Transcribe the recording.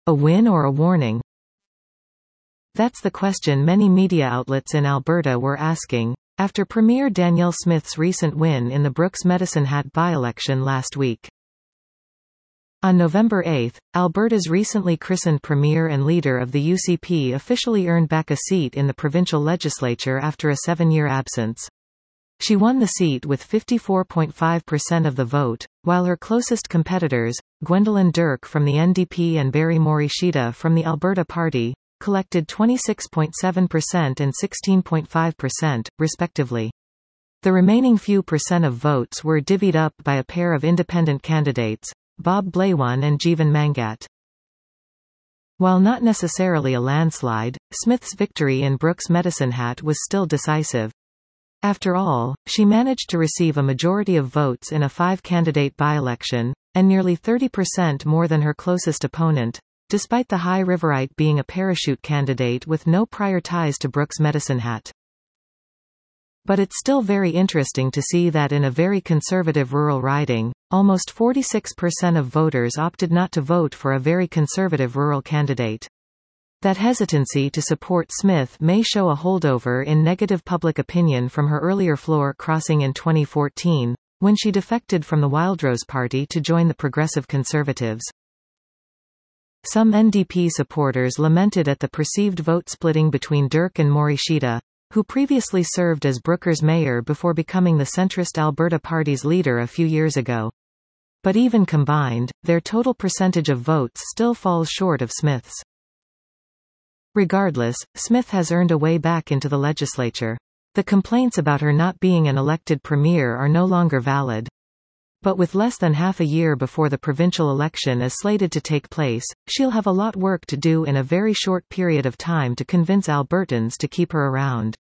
A win or a warning? That's the question many media outlets in Alberta were asking, after Premier Danielle Smith's recent win in the Brooks Medicine Hat by-election last week. On November 8, Alberta's recently christened Premier and leader of the UCP officially earned back a seat in the provincial legislature after a 7-year absence. She won the seat with 54.5% of the vote, while her closest competitors, Gwendolyn Dirk from the NDP and Barry Morishita from the Alberta Party, collected 26.7% and 16.5%, respectively. The remaining few percent of votes were divvied up by a pair of independent candidates, Bob Blawan and Jeevan Mangat. While not necessarily a landslide, Smith's victory in Brooks Medicine Hat was still decisive. After all, she managed to receive a majority of votes in a 5-candidate by-election, and nearly 30% more than her closest opponent, despite the High Riverite being a parachute candidate with no prior ties to Brooks Medicine Hat. But it's still very interesting to see that in a very conservative rural riding, almost 46% of voters opted not to vote for a very conservative rural candidate. That hesitancy to support Smith may show a holdover in negative public opinion from her earlier floor crossing in 2014, when she defected from the Wildrose Party to join the Progressive Conservatives. Some NDP supporters lamented at the perceived vote splitting between Dirk and Morishita, who previously served as Brooker's mayor before becoming the centrist Alberta Party's leader a few years ago. But even combined, their total percentage of votes still falls short of Smith's. Regardless, Smith has earned a way back into the legislature. The complaints about her not being an elected premier are no longer valid. But with less than half a year before the provincial election is slated to take place, she'll have a lot work to do in a very short period of time to convince Albertans to keep her around.